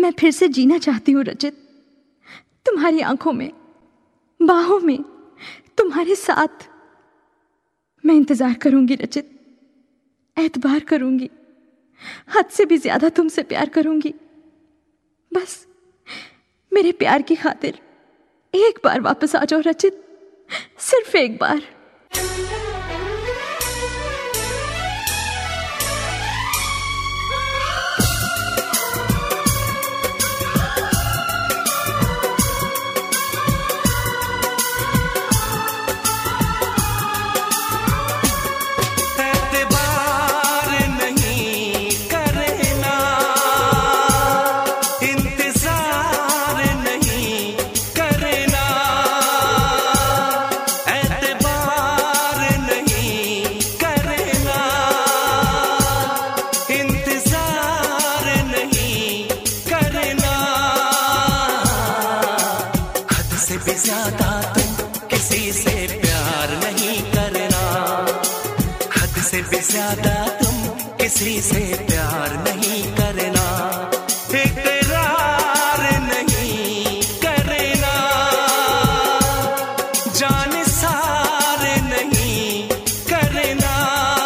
मैं फिर से जीना चाहती हूँ रचित, तुम्हारी आंखों में, बाहों में, तुम्हारे साथ। मैं इंतजार करूंगी रचित, एतबार करूंगी, हद से भी ज्यादा तुमसे प्यार करूंगी। बस मेरे प्यार की खातिर एक बार वापस आ जाओ रचित, सिर्फ एक बार। ज्यादा तुम किसी से प्यार नहीं करना, हद से भी ज्यादा तुम किसी से प्यार नहीं करना, इकरार नहीं करना, जान सार नहीं करना,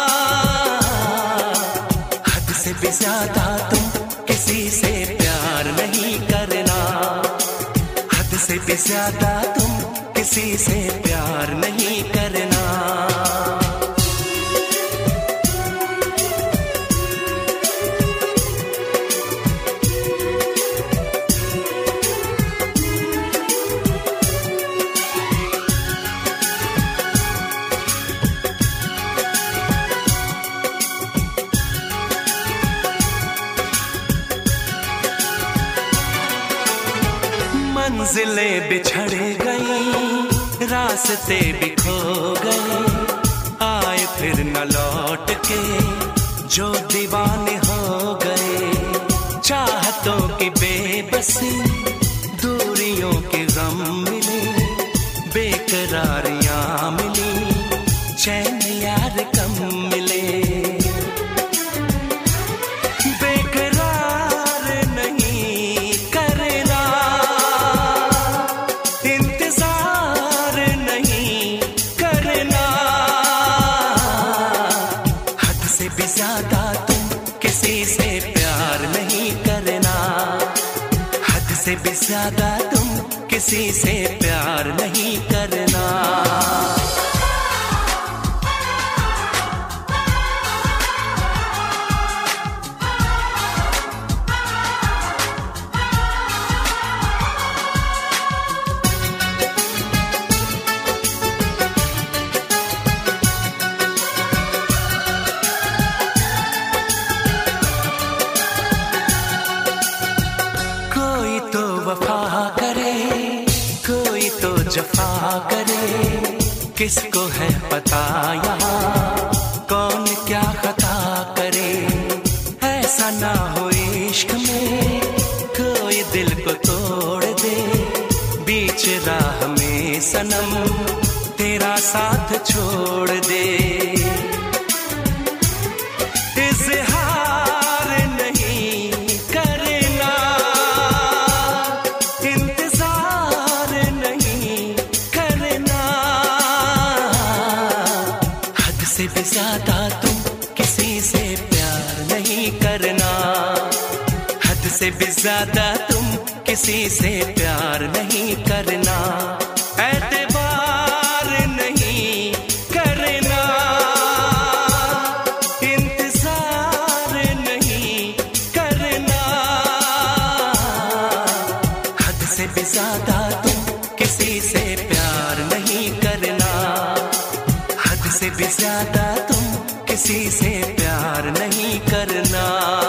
हद से भी ज्यादा तुम किसी से प्यार नहीं करना, हद से भी ज्यादा तुम किसी से प्यार नहीं करना। मंजिलें बिछड़ गई, रास्ते भी खो गए, आए फिर न लौट के जो दीवाने हो गए, चाहतों की बेबसी, दूरियों के गम मिले, बेकरारियां मिली, चैन यार कम मिले, ज्यादा तुम किसी से प्यार नहीं करना, हद से भी ज्यादा तुम किसी से प्यार नहीं करना। वफा करे, कोई तो जफा करे, किसको है पता यहाँ कौन क्या खता करे, ऐसा ना हो इश्क में कोई दिल को तोड़ दे, बीच राह में सनम तेरा साथ छोड़ दे, से भी ज्यादा तुम किसी से प्यार नहीं करना, हद से भी ज्यादा तुम किसी से प्यार नहीं करना, एतबार नहीं करना, इंतजार नहीं करना, हद से भी ज्यादा तुम किसी से प्यार नहीं करना, हद से भी ज्यादा तुम किसी से प्यार नहीं करना।